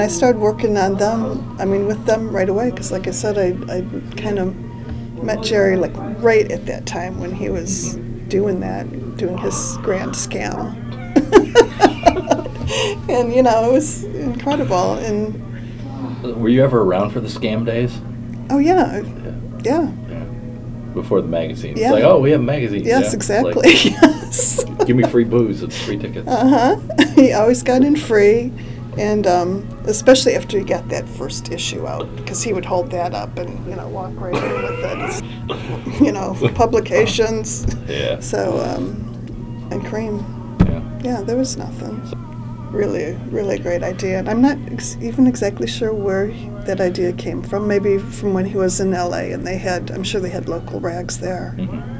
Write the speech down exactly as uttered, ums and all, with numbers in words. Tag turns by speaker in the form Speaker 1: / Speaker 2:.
Speaker 1: I started working on them, I mean with them right away, because like I said, I, I kind of met Jerry like right at that time when he was doing that, doing his grand scam. And you know, it was incredible. And
Speaker 2: Were you ever around for the scam days?
Speaker 1: oh yeah, yeah.
Speaker 2: Yeah. Before the magazine.
Speaker 1: Yeah.
Speaker 2: It's like, oh, we have magazines.
Speaker 1: Yes,
Speaker 2: yeah?
Speaker 1: exactly.
Speaker 2: Like,
Speaker 1: Yes.
Speaker 2: give me free booze and free tickets.
Speaker 1: Uh huh. He always got in free, and um, especially after he got that first issue out, because he would hold that up and you know walk right in with it. It's, you know, publications.
Speaker 2: Yeah.
Speaker 1: So um, and cream.
Speaker 2: Yeah.
Speaker 1: Yeah, there was nothing. Really, really great idea. And I'm not ex- even exactly sure where he, that idea came from. Maybe from when he was in L A and they had, I'm sure they had local rags there.
Speaker 2: Mm-hmm.